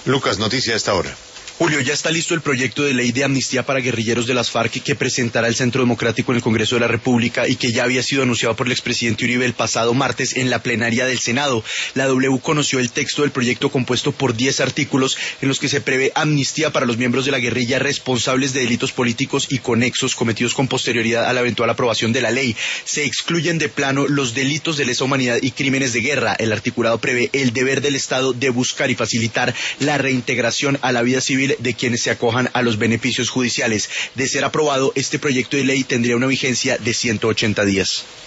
Lucas, noticia a esta hora. Julio, ya está listo el proyecto de ley de amnistía para guerrilleros de las FARC que presentará el Centro Democrático en el Congreso de la República y que ya había sido anunciado por el expresidente Uribe el pasado martes en la plenaria del Senado. La W conoció el texto del proyecto compuesto por 10 artículos en los que se prevé amnistía para los miembros de la guerrilla responsables de delitos políticos y conexos cometidos con posterioridad a la eventual aprobación de la ley. Se excluyen de plano los delitos de lesa humanidad y crímenes de guerra. El articulado prevé el deber del Estado de buscar y facilitar la reintegración a la vida civil de quienes se acojan a los beneficios judiciales. De ser aprobado, este proyecto de ley tendría una vigencia de 180 días.